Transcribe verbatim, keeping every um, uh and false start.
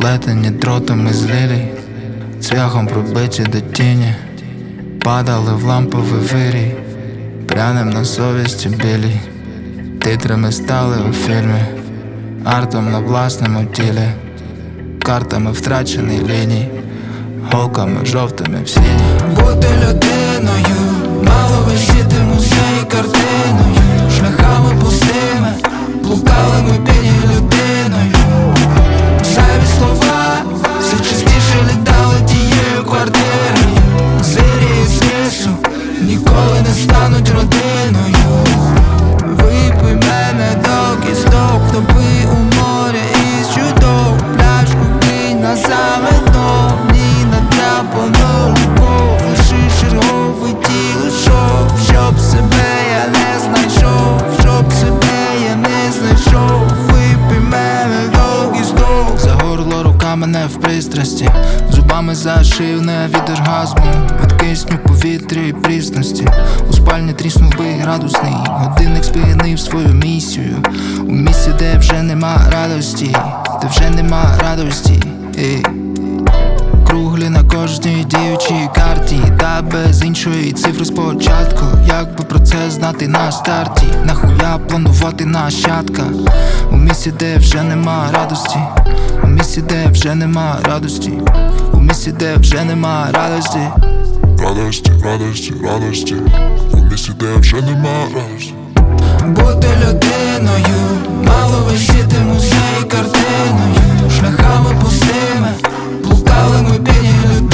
сплетені дротами з лілій, цвяхом пробиті до тіні, падали в ламповий вирій, прянем на совісті білій. Титрами стали у фільмі, артом на власному тілі, картами втрачений ліній, голками жовтими в сіні. Бути людиною, мало висіти музей картиною, шляхами пустими, блукали ми п'яні людиною. Зайві слова все частіше літали тією квартирою. Зирі з лісу ніколи не стануть родиною. Випий мене до кісток, топи у морі із чудов, пляшку кинь на саме дно, ні натрапану любов, лиши черговий тіло шов, щоб себе я не знайшов, щоб себе я не знайшов. Випий мене до кісток. За горло рука мене в пристрасті, зубами за шию не від оргазму, від кисню, повітря і прісності. У спальні тріснув би градусний, годинник спинив свою місію. У місці, де вже нема радості, де вже нема радості. Ей. Круглі на кожній діючій карті, та без іншої цифри спочатку. Як би про це знати на старті, нахуя планувати нащадка. У місці, де вже нема радості, у місці, де вже нема радості, у місці, де вже нема радості. Радості, радості, радості, у місці, де вже нема радості. Бути людиною, мало висіти музей картиною, шляхами пустими, блукали ми п'яні людиною.